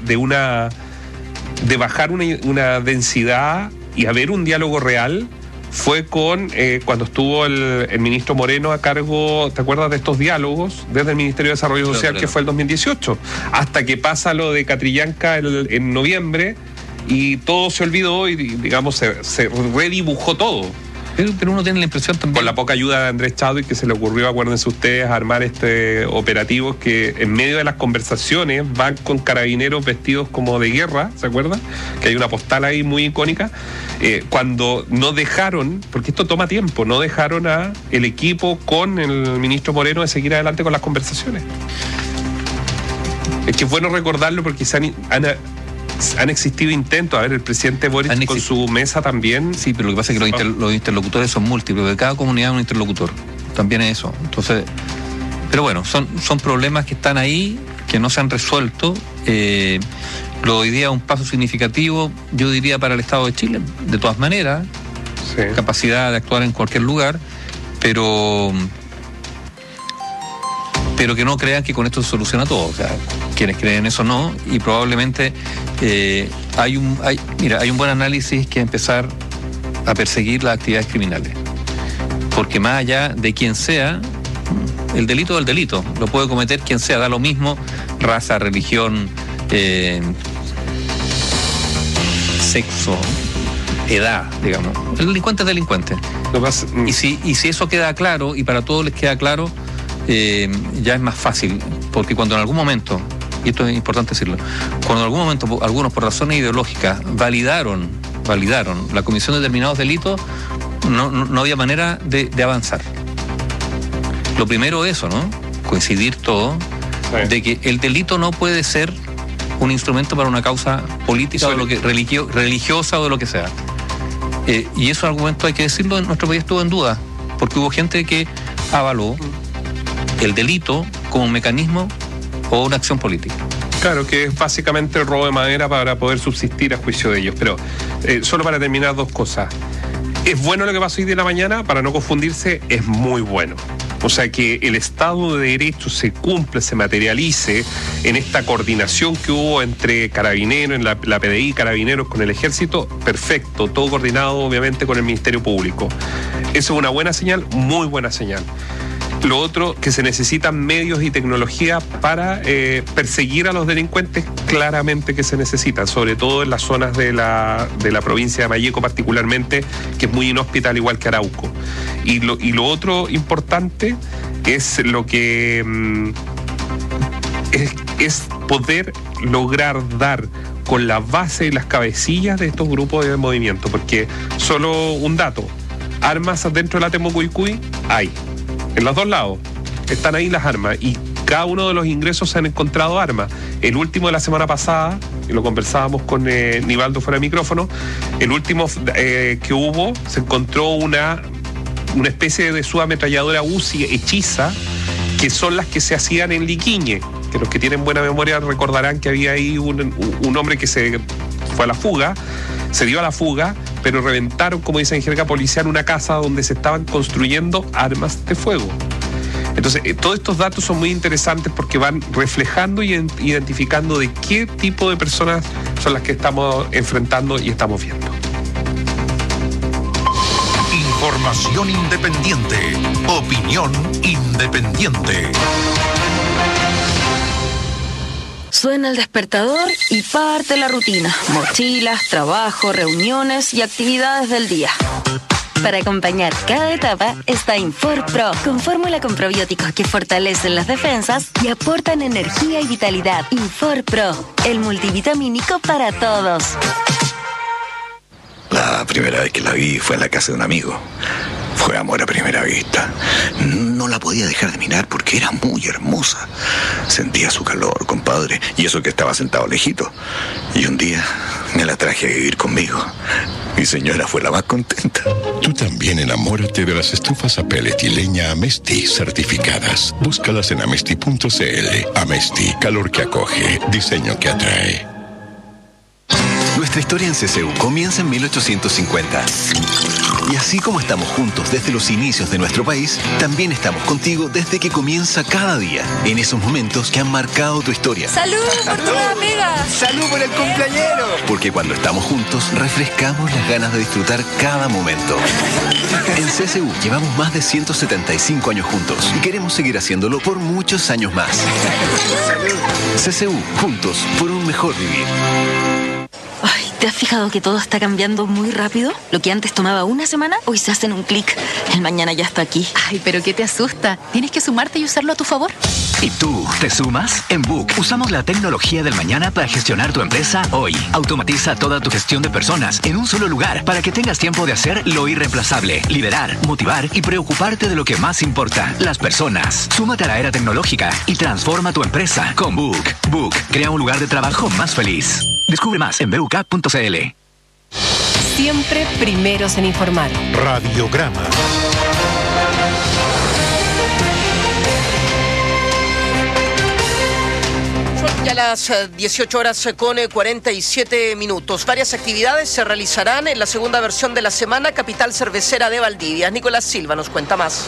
S28: bajar una densidad y haber un diálogo real, fue con cuando estuvo el ministro Moreno a cargo, ¿te acuerdas de estos diálogos? Desde el Ministerio de Desarrollo Social, claro. Que fue el 2018, hasta que pasa lo de Catrillanca en noviembre y todo se olvidó y, digamos, se redibujó todo.
S25: Pero uno tiene la impresión también...
S28: Con la poca ayuda de Andrés Chadwick, que se le ocurrió, acuérdense ustedes, armar operativos que en medio de las conversaciones van con carabineros vestidos como de guerra, ¿se acuerdan? Que hay una postal ahí muy icónica. Cuando no dejaron, porque esto toma tiempo, no dejaron a el equipo con el ministro Moreno de seguir adelante con las conversaciones. Es que es bueno recordarlo porque han existido intentos. A ver, el presidente Boric con su mesa también.
S25: Sí, pero lo que pasa es que los interlocutores son múltiples, de cada comunidad un interlocutor. También es eso. Entonces, pero bueno, son problemas que están ahí, que no se han resuelto. Lo de hoy día es un paso significativo, yo diría, para el Estado de Chile, de todas maneras. Sí. Capacidad de actuar en cualquier lugar, pero que no crean que con esto se soluciona todo. O sea, quienes creen eso no, y probablemente hay un buen análisis que empezar a perseguir las actividades criminales. Porque más allá de quien sea, el delito es el delito, lo puede cometer quien sea, da lo mismo, raza, religión, sexo, edad, digamos. El delincuente es delincuente. Y si eso queda claro, y para todos les queda claro, ya es más fácil, porque cuando en algún momento, y esto es importante decirlo, cuando en algún momento algunos por razones ideológicas validaron la comisión de determinados delitos, no había manera de avanzar. Lo primero es eso, ¿no? Coincidir todo, sí, de que el delito no puede ser un instrumento para una causa política o lo que religiosa o de lo que sea. Y esos argumentos, hay que decirlo, en nuestro país estuvo en duda, porque hubo gente que avaló el delito como un mecanismo o una acción política.
S28: Claro, que es básicamente el robo de madera para poder subsistir a juicio de ellos. Pero solo para terminar, dos cosas. Es bueno lo que pasó hoy de la mañana, para no confundirse, es muy bueno. O sea, que el Estado de Derecho se cumpla, se materialice en esta coordinación que hubo entre Carabineros, en la PDI, Carabineros con el Ejército, perfecto, todo coordinado obviamente con el Ministerio Público. Eso es una buena señal, muy buena señal. Lo otro, que se necesitan medios y tecnología para perseguir a los delincuentes, claramente que se necesitan, sobre todo en las zonas de la provincia de Malleco particularmente, que es muy inhóspita, al igual que Arauco. Y lo otro importante es lo que es poder lograr dar con la base y las cabecillas de estos grupos de movimiento, porque solo un dato, armas dentro de la Temucuicui hay. En los dos lados están ahí las armas, y cada uno de los ingresos se han encontrado armas. El último de la semana pasada, y lo conversábamos con Nivaldo fuera de micrófono, el último que hubo, se encontró una especie de subametralladora UCI hechiza, que son las que se hacían en Liquiñe, que los que tienen buena memoria recordarán que había ahí un hombre que se fue a la fuga, se dio a la fuga, pero reventaron, como dicen en jerga policial, una casa donde se estaban construyendo armas de fuego. Entonces, todos estos datos son muy interesantes porque van reflejando y identificando de qué tipo de personas son las que estamos enfrentando y estamos viendo.
S9: Información independiente, opinión independiente.
S1: Suena el despertador y parte la rutina. Mochilas, trabajo, reuniones y actividades del día.
S8: Para acompañar cada etapa está Infor Pro, con fórmula con probióticos que fortalecen las defensas y aportan energía y vitalidad. Infor Pro, el multivitamínico para todos.
S2: La primera vez que la vi fue en la casa de un amigo. Fue amor a primera vista. No la podía dejar de mirar porque era muy hermosa. Sentía su calor, compadre, y eso que estaba sentado lejito. Y un día me la traje a vivir conmigo. Mi señora fue la más contenta.
S3: Tú también enamórate de las estufas a pellet y leña Amesti certificadas. Búscalas en amesti.cl. Amesti, calor que acoge, diseño que atrae.
S4: Nuestra historia en CCU comienza en 1850. Y así como estamos juntos desde los inicios de nuestro país, también estamos contigo desde que comienza cada día, en esos momentos que han marcado tu historia.
S5: ¡Salud por tu nueva amiga!
S4: ¡Salud por el cumpleañero! Porque cuando estamos juntos, refrescamos las ganas de disfrutar cada momento. En CCU llevamos más de 175 años juntos y queremos seguir haciéndolo por muchos años más. CCU, juntos por un mejor vivir.
S1: Ay, ¿te has fijado que todo está cambiando muy rápido? Lo que antes tomaba una semana, hoy se hace en un clic. El mañana ya está aquí.
S5: Ay, pero ¿qué te asusta? Tienes que sumarte y usarlo a tu favor.
S17: ¿Y tú, te sumas? En Book usamos la tecnología del mañana para gestionar tu empresa hoy. Automatiza toda tu gestión de personas en un solo lugar para que tengas tiempo de hacer lo irreemplazable, liderar, motivar y preocuparte de lo que más importa, las personas. Súmate a la era tecnológica y transforma tu empresa con Book. Book crea un lugar de trabajo más feliz. Descubre más en BUK.cl.
S14: Siempre primeros en informar.
S9: Radiograma.
S18: Ya a las 18 horas con 47 minutos. Varias actividades se realizarán en la segunda versión de la Semana Capital Cervecera de Valdivia. Nicolás Silva nos cuenta más.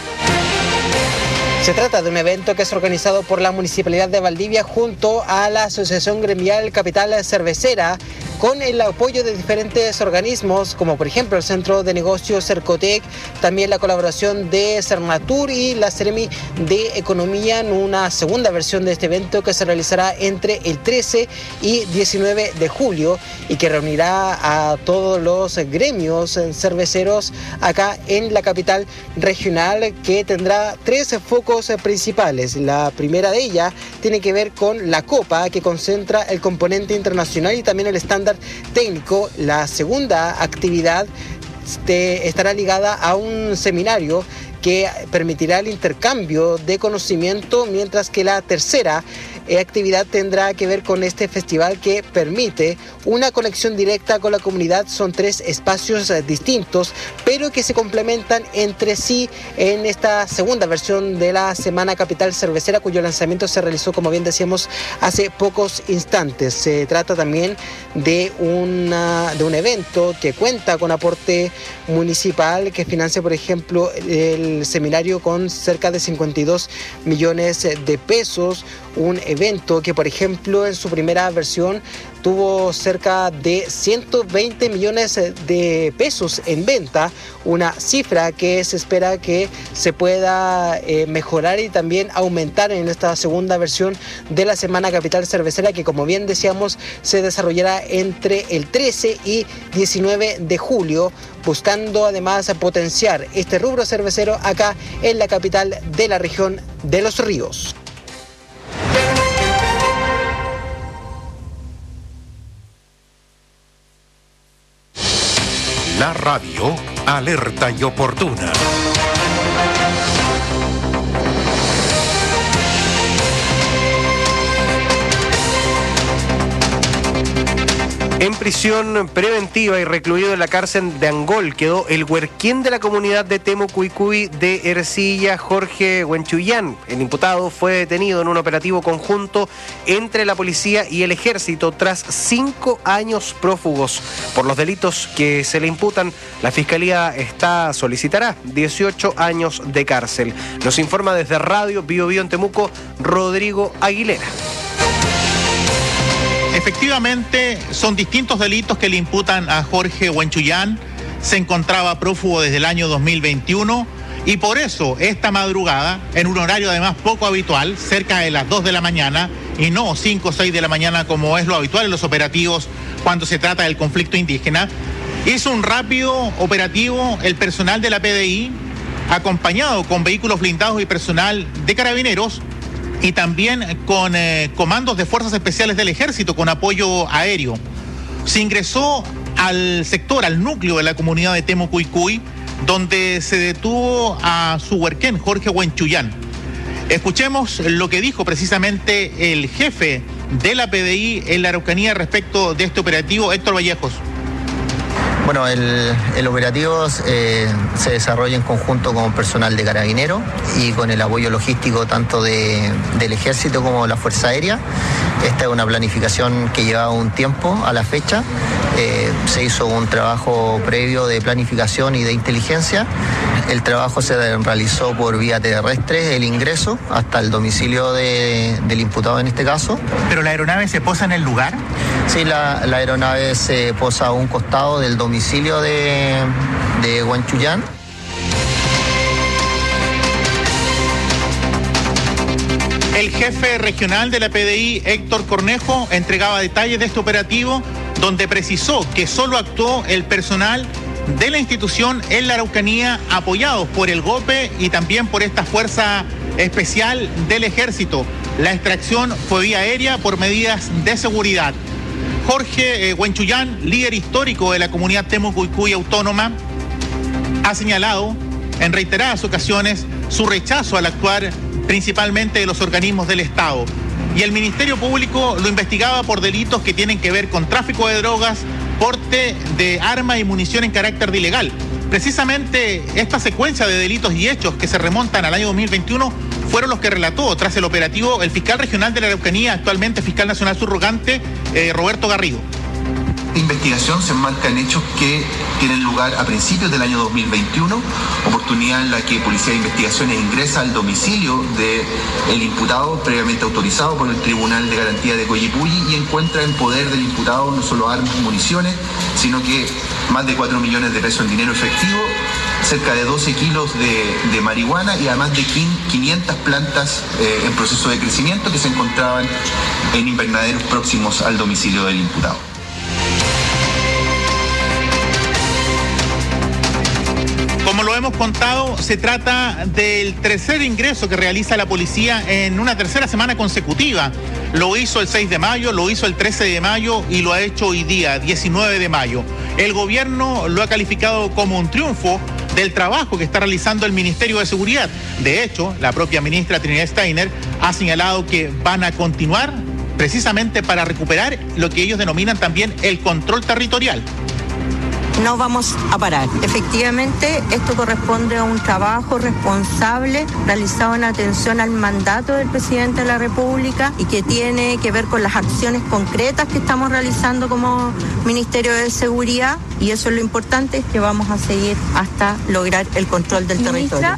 S19: Se trata de un evento que es organizado por la Municipalidad de Valdivia junto a la Asociación Gremial Capital Cervecera, con el apoyo de diferentes organismos, como por ejemplo el Centro de Negocios Cercotec, también la colaboración de Cernatur y la Seremi de Economía, en una segunda versión de este evento que se realizará entre el 13 y 19 de julio y que reunirá a todos los gremios cerveceros acá en la capital regional, que tendrá 3 focos principales. La primera de ellas tiene que ver con la Copa, que concentra el componente internacional y también el estándar técnico. La segunda actividad estará ligada a un seminario que permitirá el intercambio de conocimiento, mientras que la tercera actividad tendrá que ver con este festival que permite una conexión directa con la comunidad. Son 3 espacios distintos, pero que se complementan entre sí en esta segunda versión de la Semana Capital Cervecera, cuyo lanzamiento se realizó, como bien decíamos, hace pocos instantes. Se trata también de un evento que cuenta con aporte municipal, que financia, por ejemplo, el seminario con cerca de 52 millones de pesos. Un evento que, por ejemplo, en su primera versión tuvo cerca de 120 millones de pesos en venta, una cifra que se espera que se pueda mejorar y también aumentar en esta segunda versión de la Semana Capital Cervecera, que, como bien decíamos, se desarrollará entre el 13 y 19 de julio, buscando además potenciar este rubro cervecero acá en la capital de la región de Los Ríos.
S9: La radio, alerta y oportuna.
S20: En prisión preventiva y recluido en la cárcel de Angol quedó el huerquén de la comunidad de Temucuicui de Ercilla, Jorge Huenchuyán. El imputado fue detenido en un operativo conjunto entre la policía y el ejército tras 5 años prófugos. Por los delitos que se le imputan, la Fiscalía solicitará 18 años de cárcel. Nos informa desde Radio Bio Bio en Temuco, Rodrigo Aguilera.
S22: Efectivamente, son distintos delitos que le imputan a Jorge Huenchuyán. Se encontraba prófugo desde el año 2021 Y por eso, esta madrugada, en un horario además poco habitual, cerca de las 2 de la mañana, y no 5 o 6 de la mañana como es lo habitual en los operativos cuando se trata del conflicto indígena, hizo un rápido operativo el personal de la PDI, acompañado con vehículos blindados y personal de carabineros, y también con comandos de fuerzas especiales del ejército con apoyo aéreo. Se ingresó al sector, al núcleo de la comunidad de Temucuicui, donde se detuvo a su huerquén, Jorge Huenchuyán. Escuchemos lo que dijo precisamente el jefe de la PDI en la Araucanía respecto de este operativo, Héctor Vallejos.
S6: Bueno, el operativo se desarrolla en conjunto con personal de Carabineros y con el apoyo logístico tanto del Ejército como de la Fuerza Aérea. Esta es una planificación que llevaba un tiempo a la fecha. Se hizo un trabajo previo de planificación y de inteligencia. El trabajo se realizó por vía terrestre, el ingreso hasta el domicilio del imputado en este caso.
S22: ¿Pero la aeronave se posa en el lugar?
S6: Sí, la aeronave se posa a un costado del domicilio de Huenchuyán.
S22: El jefe regional de la PDI, Héctor Cornejo, entregaba detalles de este operativo, donde precisó que solo actuó el personal de la institución en la Araucanía, apoyados por el GOPE y también por esta fuerza especial del ejército. La extracción fue vía aérea por medidas de seguridad. Jorge Huenchuyán, líder histórico de la comunidad Temucuicui autónoma, ha señalado en reiteradas ocasiones su rechazo al actuar principalmente de los organismos del Estado. Y el Ministerio Público lo investigaba por delitos que tienen que ver con tráfico de drogas, porte de armas y munición en carácter de ilegal. Precisamente esta secuencia de delitos y hechos que se remontan al año 2021 fueron los que relató tras el operativo el fiscal regional de la Araucanía, actualmente fiscal nacional subrogante, Roberto Garrido.
S10: Investigación se enmarca en hechos que tienen lugar a principios del año 2021, oportunidad en la que Policía de Investigaciones ingresa al domicilio del imputado previamente autorizado por el Tribunal de Garantía de Coyipulli y encuentra en poder del imputado no solo armas y municiones, sino que más de 4 millones de pesos en dinero efectivo, cerca de 12 kilos de marihuana y además de 500 plantas en proceso de crecimiento que se encontraban en invernaderos próximos al domicilio del imputado.
S22: Como lo hemos contado, se trata del tercer ingreso que realiza la policía en una tercera semana consecutiva. Lo hizo el 6 de mayo, lo hizo el 13 de mayo y lo ha hecho hoy día, 19 de mayo. El gobierno lo ha calificado como un triunfo del trabajo que está realizando el Ministerio de Seguridad. De hecho, la propia ministra Trinidad Steiner ha señalado que van a continuar precisamente para recuperar lo que ellos denominan también el control territorial.
S7: No vamos a parar. Efectivamente, esto corresponde a un trabajo responsable realizado en atención al mandato del presidente de la República y que tiene que ver con las acciones concretas que estamos realizando como Ministerio de Seguridad, y eso es lo importante, es que vamos a seguir hasta lograr el control del territorio.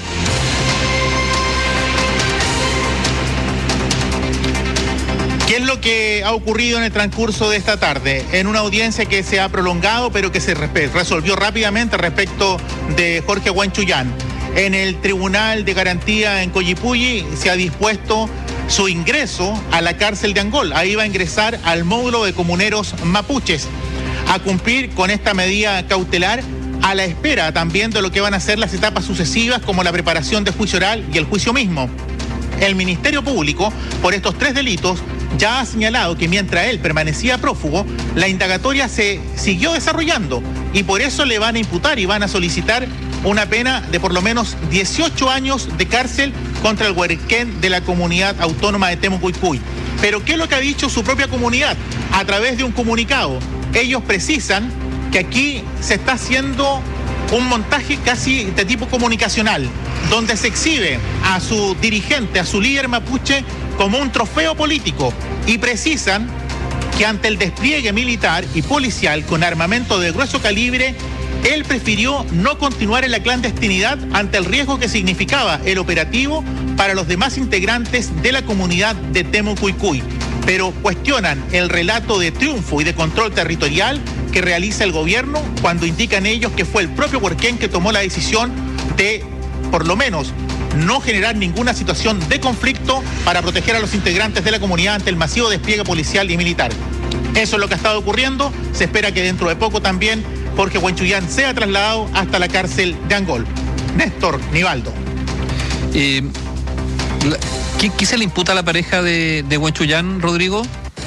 S22: ¿Qué es lo que ha ocurrido en el transcurso de esta tarde? En una audiencia que se ha prolongado, pero que se resolvió rápidamente respecto de Jorge Huenchuyán. En el Tribunal de Garantía en Coyipulli se ha dispuesto su ingreso a la cárcel de Angol. Ahí va a ingresar al módulo de comuneros mapuches a cumplir con esta medida cautelar, a la espera también de lo que van a ser las etapas sucesivas, como la preparación de juicio oral y el juicio mismo. El Ministerio Público, por estos 3 delitos, ya ha señalado que mientras él permanecía prófugo, la indagatoria se siguió desarrollando y por eso le van a imputar y van a solicitar una pena de por lo menos 18 años de cárcel contra el huerquén de la comunidad autónoma de Temucuicui. Pero ¿qué es lo que ha dicho su propia comunidad? A través de un comunicado, ellos precisan que aquí se está haciendo un montaje casi de tipo comunicacional, donde se exhibe a su dirigente, a su líder mapuche, como un trofeo político, y precisan que ante el despliegue militar y policial con armamento de grueso calibre, él prefirió no continuar en la clandestinidad ante el riesgo que significaba el operativo para los demás integrantes de la comunidad de Temucuicui. Pero cuestionan el relato de triunfo y de control territorial que realiza el gobierno cuando indican ellos que fue el propio huerquén que tomó la decisión de por lo menos, no generar ninguna situación de conflicto para proteger a los integrantes de la comunidad ante el masivo despliegue policial y militar. Eso es lo que ha estado ocurriendo. Se espera que dentro de poco también Jorge Huenchullán sea trasladado hasta la cárcel de Angol. Néstor Nivaldo.
S25: ¿Qué se le imputa a la pareja de Huenchullán, Rodrigo?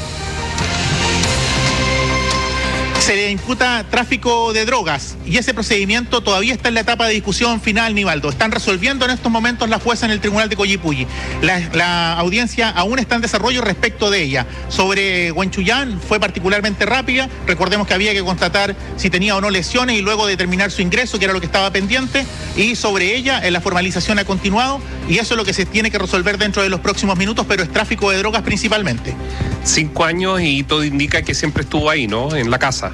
S22: Se le imputa tráfico de drogas y ese procedimiento todavía está en la etapa de discusión final, Nivaldo. Están resolviendo en estos momentos la jueza en el tribunal de Collipulli. La audiencia aún está en desarrollo respecto de ella. Sobre Huenchullán fue particularmente rápida. Recordemos que había que constatar si tenía o no lesiones y luego determinar su ingreso, que era lo que estaba pendiente. Y sobre ella la formalización ha continuado y eso es lo que se tiene que resolver dentro de los próximos minutos, pero es tráfico de drogas principalmente.
S28: 5 años y todo indica que siempre estuvo ahí, ¿no? En la casa.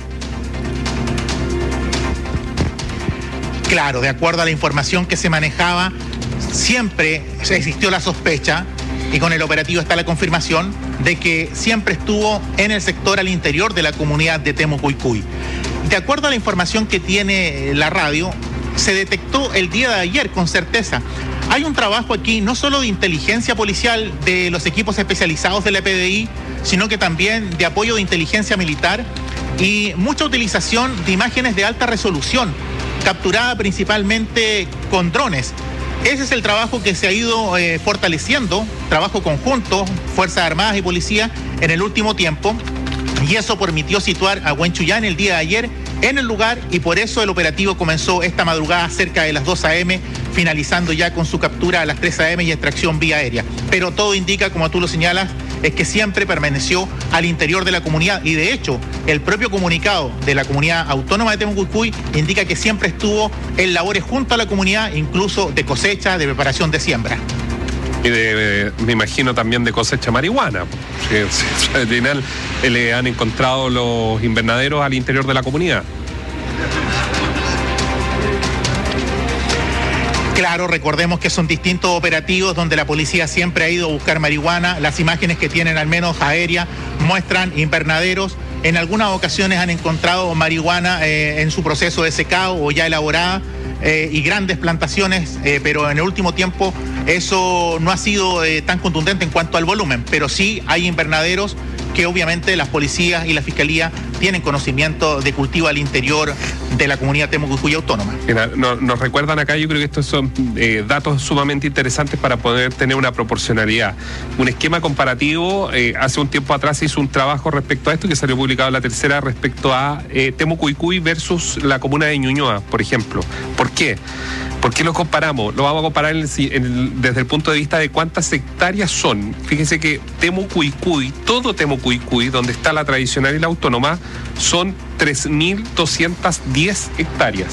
S22: Claro, de acuerdo a la información que se manejaba, siempre existió la sospecha, y con el operativo está la confirmación, de que siempre estuvo en el sector al interior de la comunidad de Temucuicui. De acuerdo a la información que tiene la radio, se detectó el día de ayer con certeza. Hay un trabajo aquí no solo de inteligencia policial de los equipos especializados de la PDI, sino que también de apoyo de inteligencia militar y mucha utilización de imágenes de alta resolución, capturada principalmente con drones. Ese es el trabajo que se ha ido fortaleciendo, trabajo conjunto, Fuerzas Armadas y Policía en el último tiempo, y eso permitió situar a Huenchullán el día de ayer en el lugar, y por eso el operativo comenzó esta madrugada cerca de las 2 a.m., finalizando ya con su captura a las 3 a.m. y extracción vía aérea. Pero todo indica, como tú lo señalas, es que siempre permaneció al interior de la comunidad, y de hecho el propio comunicado de la comunidad autónoma de Temucuicui indica que siempre estuvo en labores junto a la comunidad, incluso de cosecha, de preparación de siembra.
S28: Y me imagino también de cosecha marihuana. Al final le han encontrado los invernaderos al interior de la comunidad.
S22: Claro, recordemos que son distintos operativos donde la policía siempre ha ido a buscar marihuana. Las imágenes que tienen, al menos aéreas, muestran invernaderos. En algunas ocasiones han encontrado marihuana en su proceso de secado o ya elaborada, y grandes plantaciones, pero en el último tiempo eso no ha sido tan contundente en cuanto al volumen, pero sí hay invernaderos que obviamente las policías y la fiscalía tienen conocimiento de cultivo al interior de la comunidad Temucuicui autónoma.
S28: Mira, nos recuerdan acá, yo creo que estos son datos sumamente interesantes para poder tener una proporcionalidad. Un esquema comparativo, hace un tiempo atrás hizo un trabajo respecto a esto que salió publicado en La Tercera respecto a Temucuicui versus la comuna de Ñuñoa, por ejemplo. ¿Por qué? ¿Por qué lo comparamos? Lo vamos a comparar desde el punto de vista de cuántas hectáreas son. Fíjense que Temucuicui, todo Temucuicui, donde está la tradicional y la autónoma, son 3.210 hectáreas.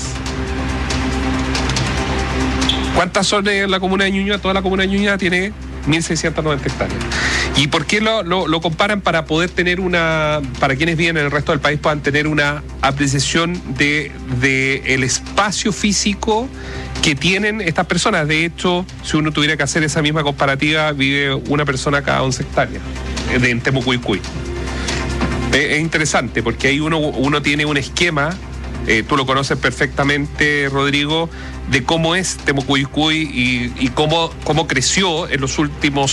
S28: ¿Cuántas son en la comuna de Ñuñoa? Toda la comuna de Ñuñoa tiene 1.690 hectáreas. ¿Y por qué lo comparan? Para poder tener para quienes viven en el resto del país puedan tener una apreciación de el espacio físico que tienen estas personas. De hecho, si uno tuviera que hacer esa misma comparativa, vive una persona cada 11 hectáreas en Temucuicui. Es interesante porque ahí uno tiene un esquema, tú lo conoces perfectamente, Rodrigo, de cómo es Temucuicui y cómo creció en los últimos